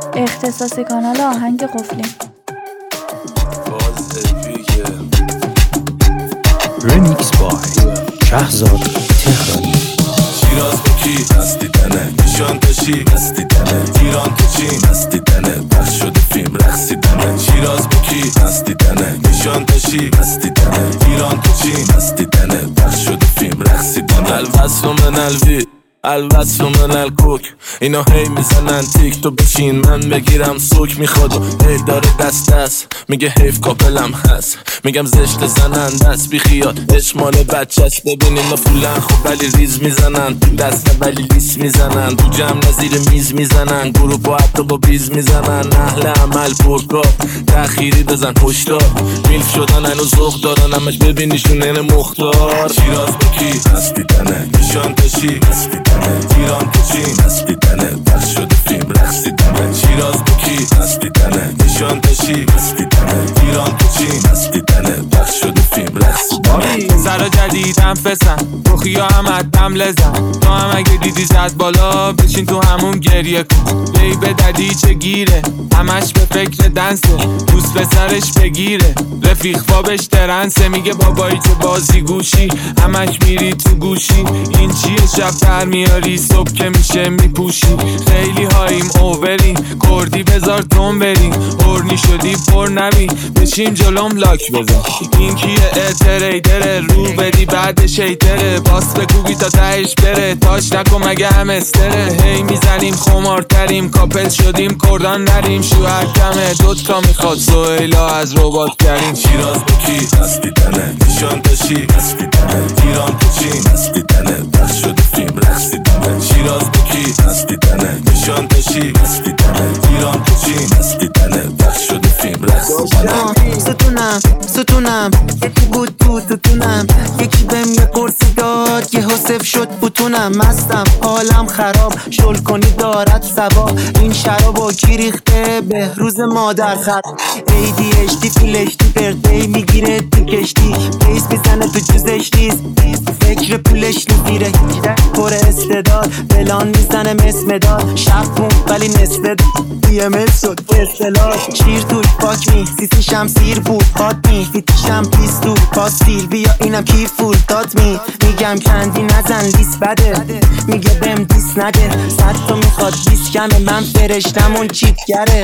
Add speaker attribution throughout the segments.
Speaker 1: اختصاصی کانال آهنگ قفلی.
Speaker 2: رمیکس بای شهزاد تهرانی.
Speaker 3: شیراز بکی هستی تنه نشان تشی هستی تنه ایران تو چی هستی تنه پخش شده فیلم رقصی تنه شیراز بکی هستی تنه نشان تشی هستی تنه ایران تو چی هستی تنه پخش شده فیلم رقصی تنه الوصل من الوی الوصل من الکوک اینا هی میزنن تیک تو بشین من بگیرم سوک میخواد و هی داره دست میگه حیف کاپلم هست میگم زشت زنن دست بی خیال اشمال بچهش ببین اینا فولن خب ولی ریز میزنن تو دست ولی لیس میزنن تو جمع نظیر میز میزنن گروه با حتی با بیز میزنن اهل عمل پرکار تأخیری بزن هشدار میلف شدن اینو ذوق دارن همش ببینیشون این مختار شیراز بکی هستی تنه نشان تشی هستی ایران تو چی هستی تنه پخش شده فیلم رقصی تنه شیراز بکی هستی تنه نشان تشی هستی تنه ایران تو چی هستی تنه پخش شده فیلم رقصی تنه
Speaker 4: سرا جدیدم فسن بخیا هم عدم لزن تو هم اگه دیدی زد بالا بشین تو همون گریه کن لی به ددی چه گیره همش به فکر دنسه دوست به سرش بگیره رفیق فابش ترنسه میگه بابایی چه بازی گوشی همش میری تو گوشی این چیه شب تر میاری صبح که میشه میپوشی خیلی هاییم اووریم کردی بذار تون بریم هورنی شدی پر نبی بشیم جلوم لاک بزن این کیه اتریدره رو بدی بعد شیطره باس بگوگی تا تهش بره تاش نکن مگه هم استره هی میزنیم خمارتریم کاپل شدیم کردان نریم شوهر کمه دوتا میخواد سویلا از ربات کریم
Speaker 3: شیراز بکی هستی تنه نشان تشی هستی تنه ایران تو چی هستی تنه پخش شده فیلم رقصی تنه شیراز بکی هستی تنه نشان تشی هستی تنه ایران تو چی هستی تنه پخش شده فیلم رقصی تنه
Speaker 5: ستونم یکی بود تو ستونم یکی بهم یه قرصی داد یه حسف شد بوتونم مستم حالم خراب شل کنی دارد سبا این شرابو کی ریخته به روز مادر خط ADHD فیلشتی پرتی میگیره تو کشتی بیس میزنه تو جوزشتیز فکر پولش نمیره پر استعداد بلان میزنه مداد شب ولی نسبت DMS شد اصطلاح شیر توش پاک می سیسی شمسیر بود هات می فیتیشم پیستول پاستیل بیا اینم کی فول داد می میگم کندی نزن لیست بده میگه بهم دیس نده 100 تا میخواد 20 کمه من فرشتم اون چیپگره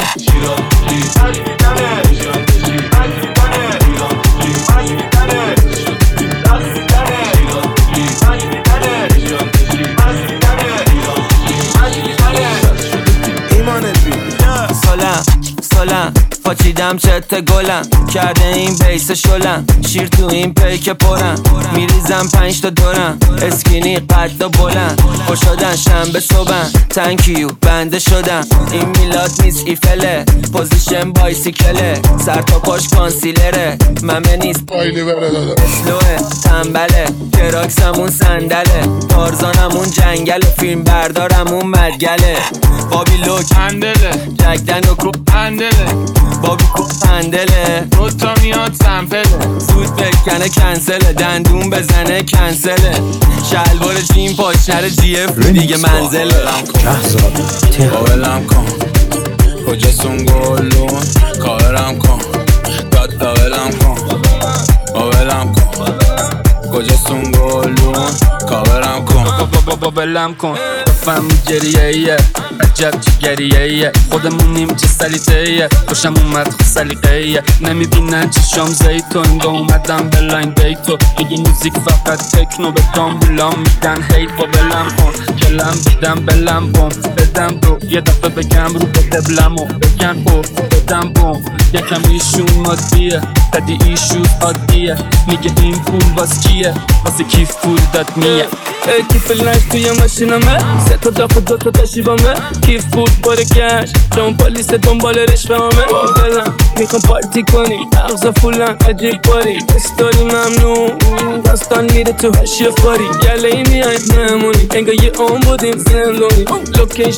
Speaker 6: سالم پاچیدم چت گلم کرده این بیس شلم شیر تو این پیک پرم میریزم 5 تا دورم اسکینی قد و بلند خوش شدن شنبه صبحم تنکیو بنده شدم این میلاد نیست ایفله پوزیشن بایسیکله سر تا پاش کانسیلره ممه نیست پایلی بره اسلوه تنبله کراکسمون صندله تارزانمون جنگله فیلم بردارمون مدگله بابی لوک هندله جگدن و کوب هندله بابی کوب هندله دوتا میاد سمپله زود بکنه کنسله دندون بزنه کنسله شلوار جیم پاشنر جی اف دیگه منزله
Speaker 2: شهزاد تهرانی.
Speaker 3: قابلم کن کجاستون گلون کابلم کن داد قابلم کن قابلم کن کجاستون گلون کابلم کن
Speaker 4: بابا بلم کن بفهم گریه عجب چه گریه خودمونیم چه سلیطه خوشم اومد خود سلیقه نمیبینن چشام زیتون با اومدم به لاین دیتو میگی موزیک فقط تکنو به دامبولام میدن هیت با بلم کن کلم بیدم بلم بوم بدم دو یه دفعه بگم رو به دبلمو بگن او بدم بوم یکم ایشون مادیه دادی ایشون عادیه میگه این پول واس کیه واسه کیف پول داد میه کیف لنش توی ماشینمه سه تا داخل دو تا تشیبامه کیف پول باره کش جام پالیس دنبال رشوه همه دلم میخوام پارتی کنی اغزا فولن عجیب باری استوری ممنون داستان میره تو هشیه فاری گله ای میاید نمونی انگاه یه اون بودیم زندونی لوکیشن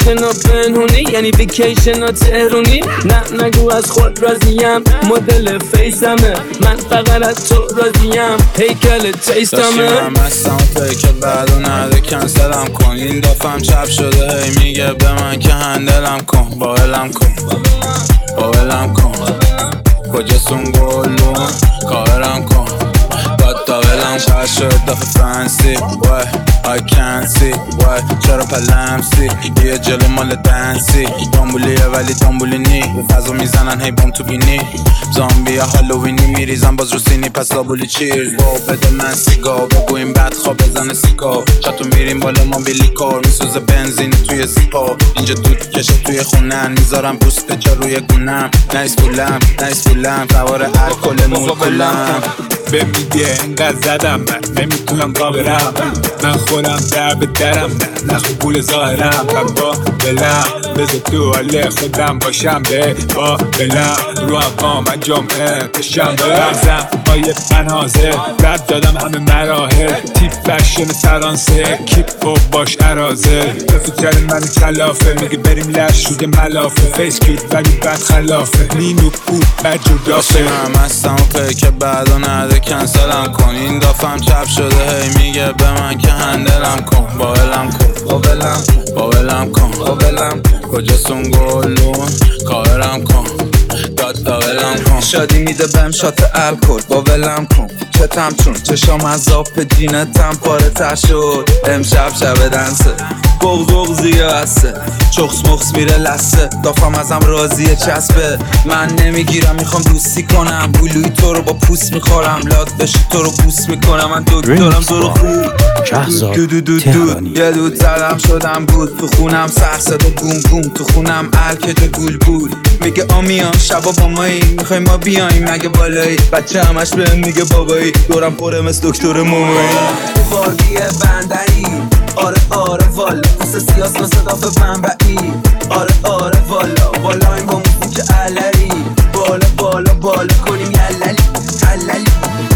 Speaker 6: ریلیشن ها پنهونی یعنی ویکیشن ها تهرونی. نه نگو از خود راضیم، مدل فیسمه، من فقط از تو راضیم، هیکل تیستمه.
Speaker 7: داشتیم هستم که بعدو نده کنسلم کن. این دفعم چپ شده هی میگه به من که هندلم کن. باولم کن باولم کن کجاستون گلون کارم کن. تا ولم شد شد دفعه فرانسی وای I can't see why چرا پلمسی یه جلو مال دنسی دنبولیه ولی دنبولی نی به فضا میزنن هی بوم تو بینی زامبی یا هالووینی میریزن باز رو سینی پس لابولی چیرز واو بده من سیگا بگو این بد خواب بزنه سیکا چطور میریم بالا موبیلی کار میسوزه بنزین توی زیپا اینجا دود کشه توی خونن میذارم بوسته جا روی گونم نایس فولم سوار الکل مول کلم
Speaker 8: به میگه انقدر زدم من نمیتونم قابرم من خودم در به درم نه نخو پول ظاهرم من با بلم بذار تو حال خودم باشم به با بلم رو هم من جمعه تشم برزم آیه من حاضر رد دادم همه مراحل تیپ فشن فرانسه کیپ و باش ارازل بفکر من کلافه میگه بریم لش روی ملافه فیس کیت ولی بد خلافه نینو بود بد جدافه
Speaker 7: هم هستم که بعدو نده کنسلم کن. این دفعم چپ شده هی میگه به من که هندلم کن. باولم کن باولم کن کجاستون گلون کارم کن دادا ولم کن.
Speaker 6: شادی میده بهم شات الکل باولم کن. چتم چون چشام از آب جینتم پاره تر شد. امشب شب دنسه بغض زیاسته چخص مخص میره لسه دافم ازم راضیه چسبه من نمیگیرم میخوام دوستی کنم گلوی تو رو با پوست میخورم لات بشی تو رو بوست میکنم من دکترم تو رو خوب دو یه دود زدم شدم بود تو خونم سر صدا بوم بوم تو خونم الکج گول بود میگه آمیان شبا با مایی میخوای ما بیایم مگه بالایی بچه همش بهم میگه بابایی دورم پره مثل دکتر مومایی بارگی بندری آره والا مثل سیاس مثل داف بنبعی آره والا این با موسیقی علری بالا کنیم یللی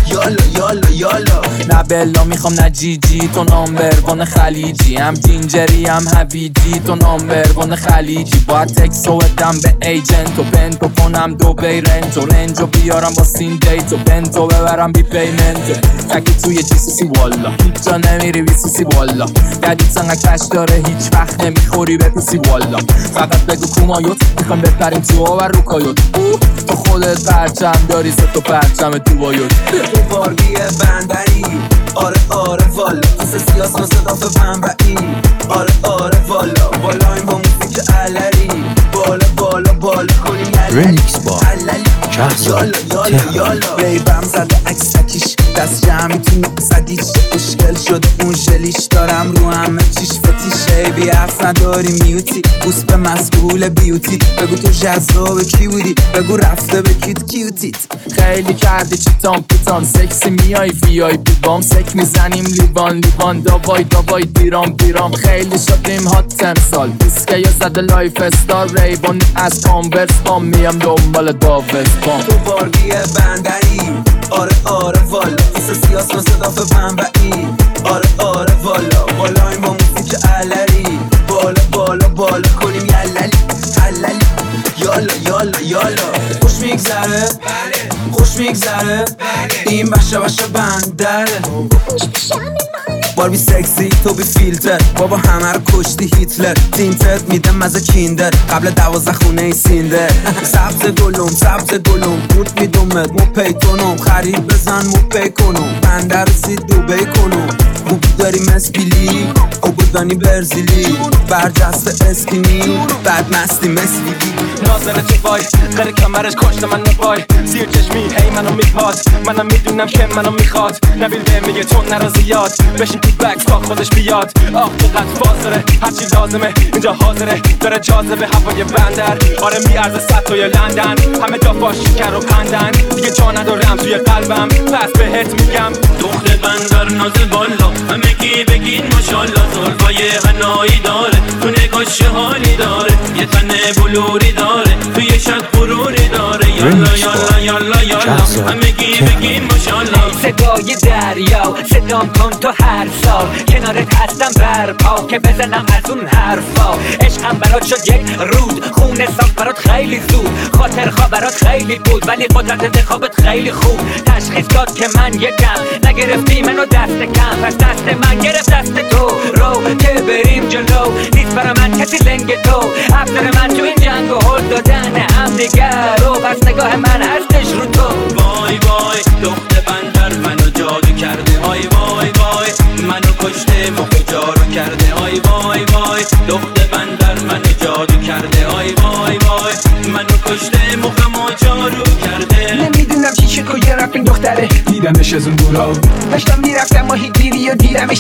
Speaker 6: یالا
Speaker 9: نه بلا میخوام نه جیجی تو نامبروان خلیجی هم جینجری هم هویجی تو نامبروان خلیجی باید تکسو بدم به ایجنت و پنتو کنم دوبی رنجو بیارم با سین دیت و پنتو ببرم بی پیمنت تکی توی جیسوسی والا هیچ جا نمیری بیسوسی والا گدیت انقدر کش داره هیچ وقت نمیخوری به پیسی والا فقط بگو کومایوت میخوام بپریم تو آور رو کایوت تو خودت پرچم داری ست و پرچم تو بایوت
Speaker 6: بارگی بندری آره والا مثل سیاس مثل داف بنبعی آره والا این با موسیقی علری بالا کنیم
Speaker 2: رمیکس با شهرزاد تهرانی.
Speaker 6: بیبم زده عکسکیش دست جمعی تو نقصدیش مشکل شده اون ژلیش دارم رو همه چیش فتیشه بی حرف نداری میوتی بوس به مسئول بیوتی بگو تو جذاب کی بودی بگو رفته به کیوتیت
Speaker 9: خیلی کردی چیتان پیتان سکسی میای وی آی پی بام سک میزنیم لیوان داوای دیرام خیلی شدیم هات امسال دیسکه یا زده لایف استار ریبان از کانورس بام میام دنبال داوستان
Speaker 6: تو بارگی بندری آره والا مثل سیاس مثل داف بنبعی آره والا این با موسیقی علری بالا کنیم یللی یالا خوش میگذره این بشه بندره باربی سکسی تو بی فیلتر بابا همه رو کشتی هیتلر تینتت میدم مزه کیندر قبل 12 خونه ای سیندر سبز گلوم بود میدومت مو پیتونم خرید بزن مو پی کنم بنده رسید دوبی کنم خوب داری مسپیلی اوبودانی برزیلی برجست اسکینی بعد مستی مسلی
Speaker 10: نازنه تو وای غیر کمرش کشت من نبای زیر چشمی هی منو میپاد منم میدونم که منو میخواد نبیل به میگه تو نرا زیاد بشین پیک بکس تا خودش بیاد آه چقدر فاز داره هرچی لازمه اینجا حاضره داره جاذبه هوای بندر آره میارزه 100 تا یا لندن همه جا با شکر و قندن دیگه جا ندارم توی قلبم پس بهت میگم
Speaker 11: دختر بندر نازل بالا همه کی بگین ماشالله زلفای حنایی داره تو نگاش حالی داره یه تن بلوری داره توی شب غروری داره یالا ماشاءالله همگی بگین ماشاءالله.
Speaker 12: صدای دریا صدام کن تو هر سال کنارت هستم برپا که بزنم از اون حرفا. عشقم برات شد یک رود خونه ساخت برات خیلی زود. خاطر خواب برات خیلی بود ولی قدرت انتخابت خیلی خوب. تشخیص داد که من یکم نگرفتی منو دست کم پس دست من گرفت دست تو رو که بریم جلو. نیست برا من کسی لنگ تو افسر من تو این جنگ و هل دادن هم دیگر رو پس نگاه من هستش رو تو.
Speaker 11: وای وای دخت بندر منو جادو کرده آی وای وای منو کشته مخ جارو کرده آی وای وای دخت بندر منو جادو کرده آی وای وای منو کشته مخمو جارو کرده.
Speaker 12: نمیدونم چی شکو یه رفت این دختره
Speaker 8: دیدمش از اون دورا
Speaker 12: داشتم میرفتم ماهی گیری و دیدمش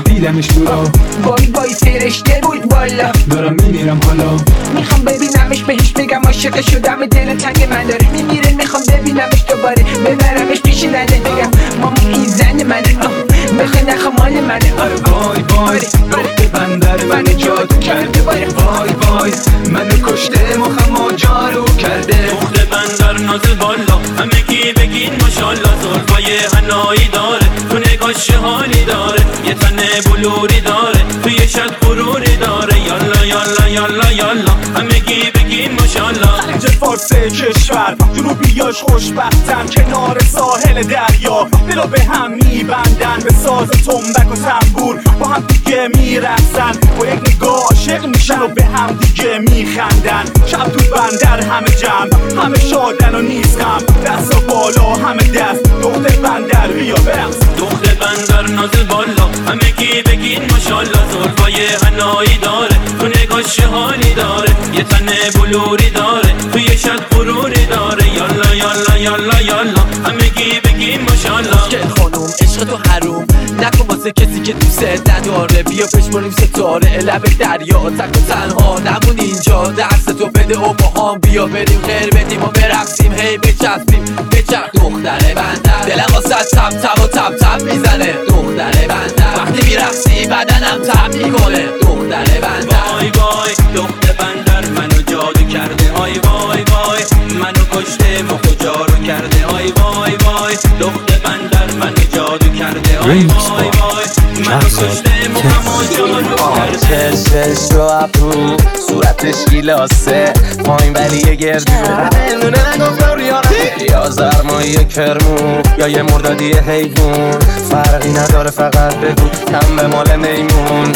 Speaker 12: دورا وای وای فرشته بود بالا
Speaker 8: دارم میمیرم حالا
Speaker 12: میخوام ببینمش بهش بگم عاشق شدم دل تنگ من داره میمیره میخوام ببینمش دوباره ببرمش پیش نده بگم ماما این زن منه بخوای نخوام مال منه.
Speaker 8: وای وای دخت بندر منو جادو کرده وای وای منو کشته مخمو جارو کرده.
Speaker 11: دخت بندر نازل بالا همگی بگین ماشاءالله. زلفای حنایی داره تو نگاش حالی داره یه تن بلوری داره تو یه شد غروری داره. یالا یالا یالا یالا همگی بگین ماشاءالله.
Speaker 13: خلیج فارس کشور جنوبیاش خوشبختن کنار ساحل دریا دلو به هم میبندن به ساز تنبک و تنبور با هم دیگه میرقصن با یک نگاه عاشق میشن و به هم دیگه میخندن. شب تو بندر همه جمع همه شادن و نیست غم دست و بالا همه دست دخت بندر بیا برقص.
Speaker 11: دخت بندر نازل بالا همگی بگین ماشاءالله. زلفای حنایی داره تو نگاش حالی داره یه تن بلوری داره تو یه شد غروری داره. یالا یالا یالا یالا همگی بگین ماشاءالله.
Speaker 9: که خانوم عشق تو حروم نکن واسه کسی که دوست نداره. بیا بشماریم ستاره لب دریا تک و تنها نمون اینجا درس تو بده و با هم بیا بریم خیر بدیم و برقصیم هی بچسبیم بچرخ. دختره بندر دلم واسه تب تب و تب تب میزنه. دختره بندر وقتی میرقصی بدنم تب میکنه. دختره بندر
Speaker 11: وای وای دخت بندر منو جادو کرده آی وای وای منو کشته مخ جارو کرده آی وای وای دخت بندر منو جادو کرده آی وای وای منو کشته مخمو جارو کرده.
Speaker 6: چشش رو ابرو صورتش گیلاسه پایین ولی یه گردونه نونه نگفتم ریانه یا زرمایی کرمون یا یه مردادی حیوون فرقی نداره فقط بگو کم به مال میمون.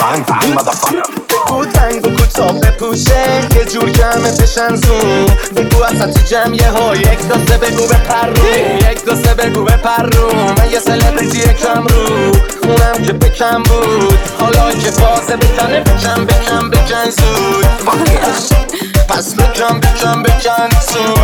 Speaker 6: بگو تنگ و کتاب بپوشه یه جور جمعه بشن زون. بگو اصلا تو جمعیه ها یک دو سه بگو به پرون یک دو سه بگو به پرون. من یه سلبریتی کم رو اونم که بکم بود حالا که بازه بکنه بکن زود پس بکن زود.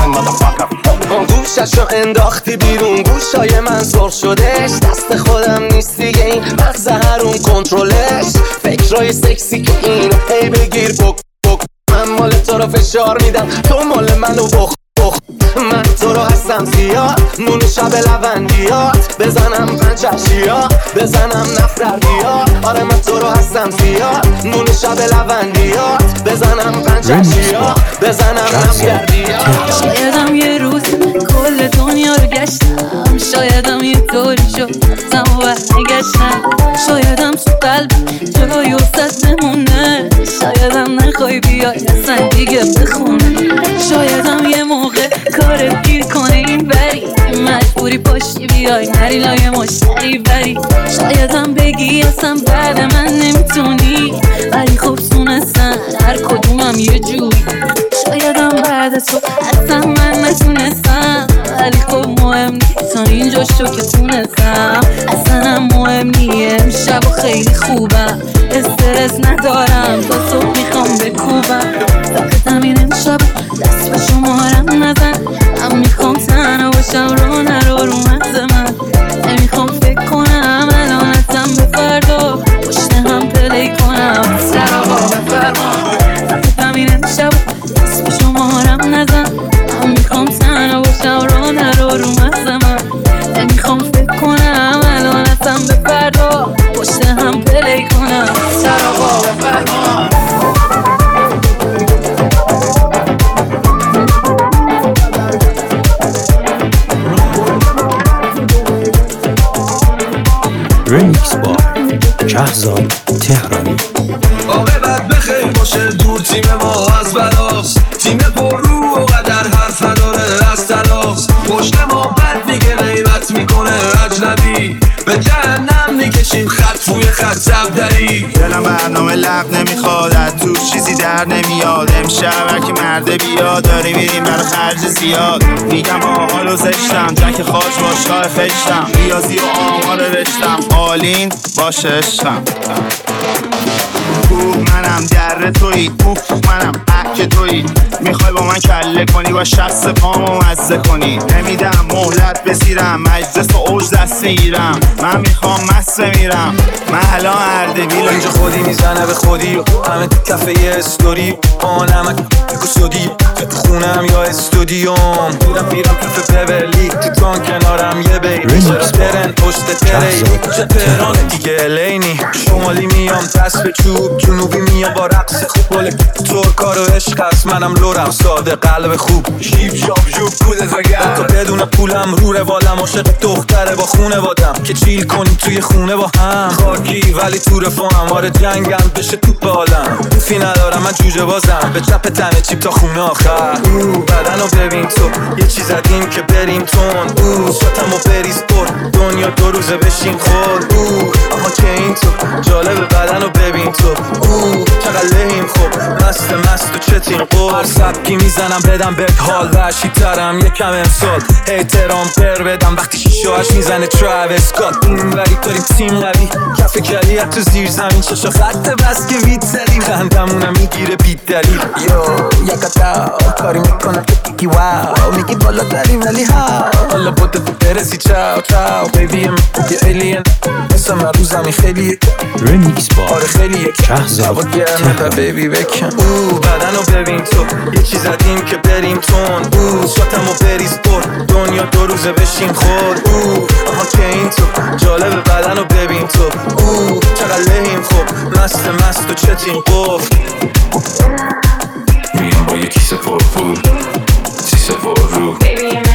Speaker 6: اون گوششو انداختی بیرون گوشای من سرخ شدش دست خودم نیست دیگه این مغز هرون کنترلش. فکرای سکسی که این هی بگیر بک من مال تو رو فشار میدم تو مال منو بخ من تو رو هستم زیاد نون شب لوندیات بزنم پنچشیا بزنم نفردیا. آره من تو رو هستم زیاد نون شب لوندیات بزنم پنچشیا بزنم نفردیا.
Speaker 1: شایدم یه روز کل دنیا رو گشتم شایدم یه طوری شد زم و برگشتم. شایدم تو قلب جای وسط بمونه شایدم نخوای بیای اصلا دیگه بخونه. شایدم یه موقع کارت گیر کنه این بری مجبوری پاشی بیای نری لای مشتری بری. شایدم بگی اصلا بعد من نمیتونی ولی خب تونستن هر کدومم یه جوری. شایدم بعد تو اصلا من نتونستم ولی خب مهم نیست تا اینجا شو که تونستم. اصلا مهم نیه امشب و خیلی خوبم استرس ندارم تا صبح میخوام بکوبم. فقط این امشب دست به شمارم نزن من میخوام تنها باشم رو نرو رو مغز من. نمیخوام فکر کنم الان ازم به فردا پشت هم پلی کنم سر آقا بفرما. فقط این امشب دست به شمارم نزن من میخوام تنها باشم رو نرو رو مغز من. نمیخوام فکر کنم الان ازم به فردا پشت هم پلی کنم سر آقا بفرما.
Speaker 2: شهرزاد تهرانی.
Speaker 14: عاقبت بخیر باشه دور تیم ما از بلاست، تیم پر رو و قدر حرف نداره از تلاس، پشت ما بد میگه غیبت میکنه اجنبی، به جهنم میکشیم خط توی خط صفدری.
Speaker 5: دلم برنامه لغ نمیخواد، از تو چیزی در نمیاد، امشب هرکی مرده بیاد داری میریم برای خرج زیاد. میگم آهالو زشتم جک خاج باشگاه خشتم، ریاضی و آمار رشتم آلین باشه عشقم. منم در تویی منم اک تویی، میخوای با من کله کنی با شخص پامو مزه کنی، نمیدم مهلت بسیرم مجلس و اوج دست میگیرم، من میخوام مست میرم من الان اردبیل.
Speaker 6: اینجا خودی میزنه به خودی و همه تو کفه یه استوری، آنم کسودی تو خونم یا استودیوم، میرم تو ببرلی تو تان کنارم یه بیبی، چرا برن پشت تری چه تهران دیگه الینی، شمالی میام دست به چوب، جنوبی میام با رقص خوب، بله ترکا رو عشق هست منم لورم ساده قلب خوب، شیب شاب جوب پولت وگر تا بدون پولم رو روالم، عاشق دختره با خونه وادم که چیل کنیم توی خونه با هم، خاکی ولی تو رفاهم آره جنگم بشه توپ عالم، توفی ندارم من جوجه بازم به چپ تنه چیپ تا خونه آخر، بدنو ببین تو یه چیز زدیم که بریم تون، شاتمو بریز پر دنیا دو روزه بشین خور، اما که این تو جالب بدنو ببین تو چقدر لحیم خوب مست و چتین قول، هر سبکی میزنم بدم بهت حال وحشی ترم یکم امسال، احترام پر بدم وقتی شیشهاش میزنه تراویس اسکات، این وری داریم تیم قوی کف کلیت تو زیر زمین چشا خط بس که وید زدیم، خندمونم میگیره بید دلیل یو یکتا کاری میکنم که دیگی واو، میگی بالا داریم ولی ها حالا بوده تو برسی چاو چاو بیبی ام یه ایلین مثل من رو زمین خیلی
Speaker 2: رمیکس با
Speaker 6: آره خیلی
Speaker 2: شهرزاد
Speaker 6: تهرانی. بیبی بکن بدنو ببین تو یه چیز زدیم که بریم تون، شاتمو بریز پر دنیا دو روزه بشین خور، اما که این تو جالب بدنو ببین تو چقدر لحیم خوب مست و چتین قفل،
Speaker 3: میام با یه کیسه پر پول سیسه پر رو